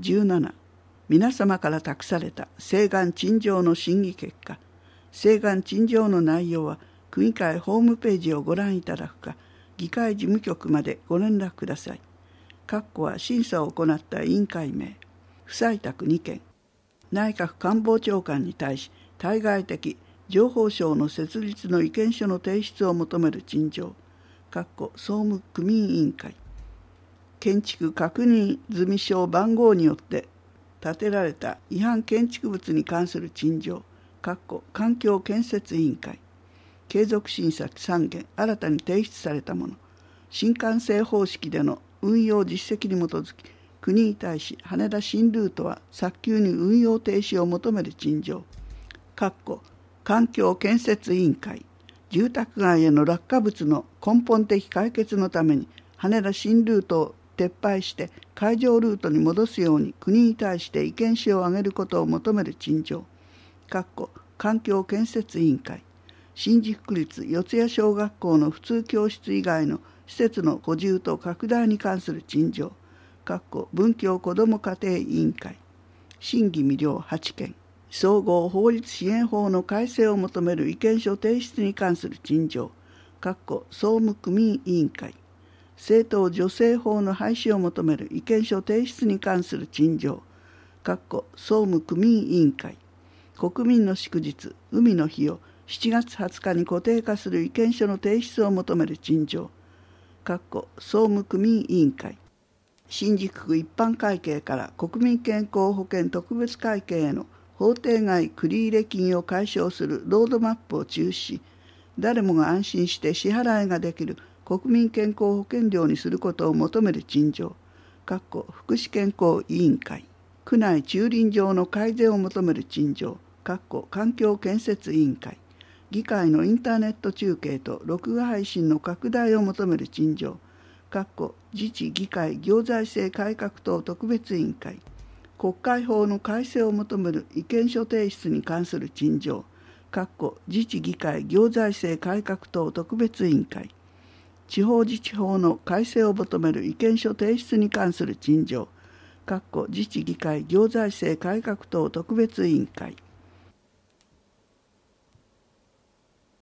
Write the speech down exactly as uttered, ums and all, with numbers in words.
じゅうなな、皆様から託された請願陳情の審議結果。請願陳情の内容は区議会ホームページをご覧いただくか、議会事務局までご連絡ください。括弧は審査を行った委員会名。不採択にけん。内閣官房長官に対し対外的情報省の設立の意見書の提出を求める陳情。括弧総務区民委員会。建築確認済証番号によって建てられた違反建築物に関する陳情。括弧環境建設委員会。継続審査さんけん新たに提出されたもの。新幹線方式での運用実績に基づき、国に対し羽田新ルートは早急に運用停止を求める陳情。括弧環境建設委員会。住宅街への落下物の根本的解決のために羽田新ルートを撤廃して海上ルートに戻すように国に対して意見書を挙げることを求める陳情。括弧環境建設委員会。新宿区立四谷小学校の普通教室以外の施設の補充と拡大に関する陳情。括弧文教子ども家庭委員会。審議未了はちけん。総合法律支援法の改正を求める意見書提出に関する陳情。括弧総務区民委員会。政党助成法の廃止を求める意見書提出に関する陳情。括弧総務区民委員会。国民の祝日海の日をしちがつはつかに固定化する意見書の提出を求める陳情。括弧総務区民委員会。新宿区一般会計から国民健康保険特別会計への法定外繰入金を解消するロードマップを中止し、誰もが安心して支払いができる国民健康保険料にすることを求める陳情。括弧福祉健康委員会。区内駐輪場の改善を求める陳情。括弧環境建設委員会。議会のインターネット中継と録画配信の拡大を求める陳情。括弧自治議会行財政改革等特別委員会。国会法の改正を求める意見書提出に関する陳情。括弧自治議会行財政改革等特別委員会。地方自治法の改正を求める意見書提出に関する陳情。括弧自治議会行財政改革等特別委員会。